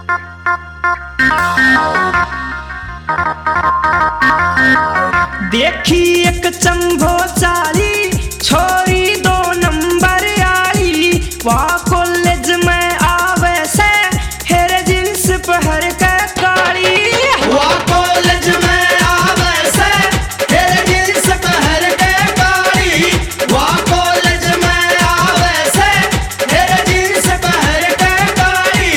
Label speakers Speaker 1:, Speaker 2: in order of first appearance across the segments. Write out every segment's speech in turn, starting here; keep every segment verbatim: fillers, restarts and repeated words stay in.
Speaker 1: देखी एक चंभो चाली छोरी दो नंबर आई, वहाँ कॉलेज में आवे से हेरे जींस पहर के काली।
Speaker 2: वहाँ कॉलेज में आवे से हेरे जींस पहर के काली। वहाँ कॉलेज में आवे से हेरे जींस पहर के काली।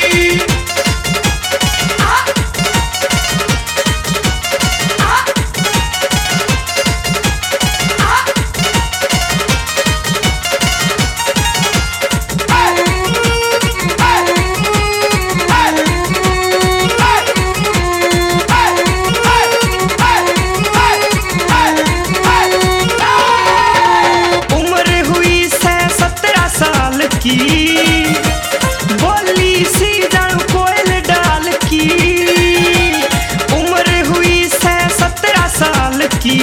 Speaker 1: की बोली सी जान कोयल डाल की, उम्र हुई से सत्रह साल की,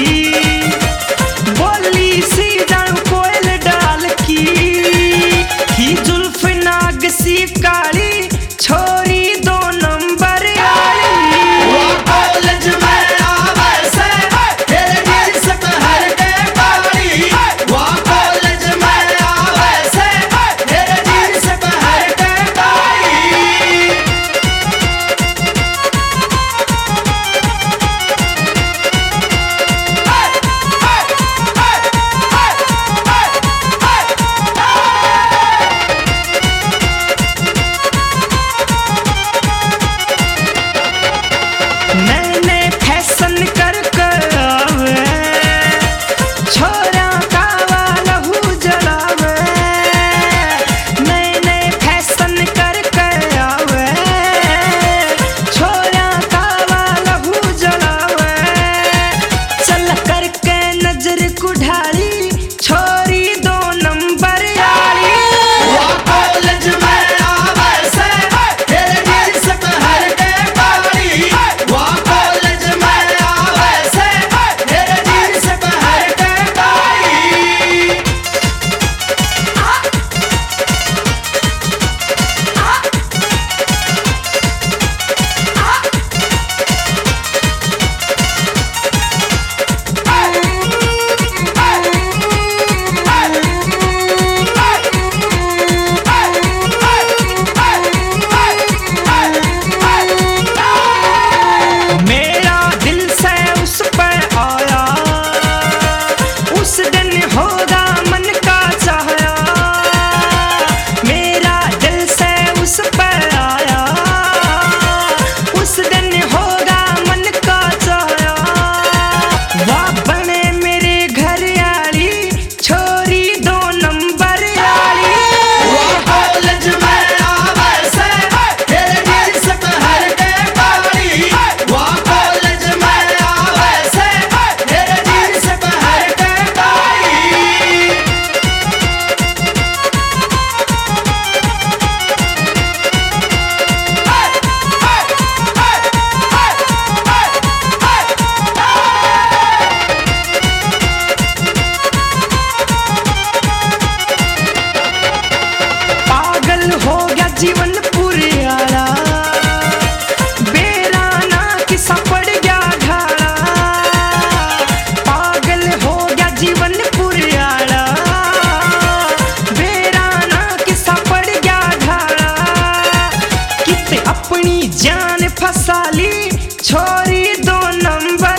Speaker 1: बोली सी जान कोयल डाल की, की जुल्फ नाग सी काली छोरी दो नंबर आई।
Speaker 2: कॉलेज में आवे से हेरे जींस पहर के काली। वहाँ कॉलेज में आवे से हेरे जींस पहर के काली।
Speaker 1: मैंने फैशन कर कर आवे छोरा कावा लहू जलावे, मैंने फैशन कर कर आवे छोरा कावा लहू जलावे, चल करके नजर कुढ़ाली छोरी दो नंबर आई।
Speaker 2: वहाँ कॉलेज में आवे से हेरे जींस पहर के काली। वहाँ कॉलेज में आवे से हेरे जींस पहर के काली।
Speaker 1: मेरा दिल से उस पर आया, उस दिन होगा मन का चाहया, मेरा दिल से उस पर आया, उस दिन होगा मन का चाहया, वाह बने मेरे घर आली छोरी दो नंबर आली।
Speaker 2: वहाँ कॉलेज में आवे से हेरे जींस पहर के काली। वहाँ कॉलेज में आवे से हेरे जींस पहर के काली।
Speaker 1: पागल हो गया जीवन पूरे आला, बेराना किसा पड़ गया ढाला, पागल हो गया जीवन पूरे आला, बेराना किसा पड़ गया ढाला, कित अपनी जान फसा ली छोरी दो नंबर